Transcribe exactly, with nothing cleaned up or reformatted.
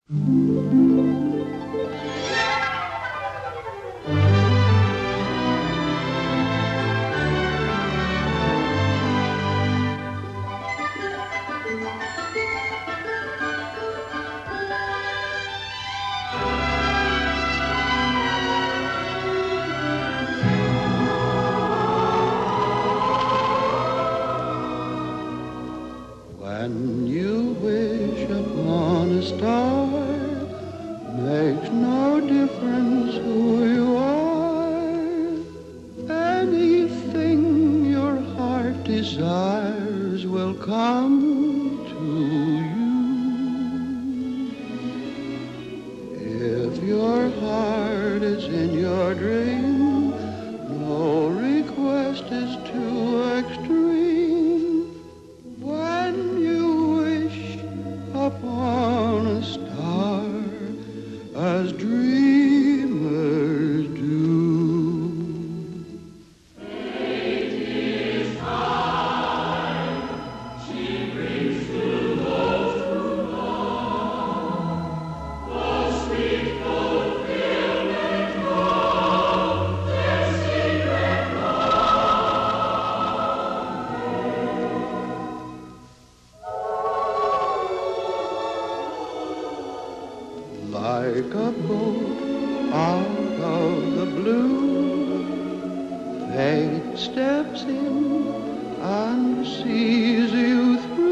When you wish upon a star, makes no difference who you are. Anything your heart desires will come to you. If your heart is in your dream, no request is too extreme. When you wish upon a star, as dreamers do. Fate is kind, she brings to those who long the sweet fulfillment of their secret Like a boat out of the blue, fate steps in and sees you through.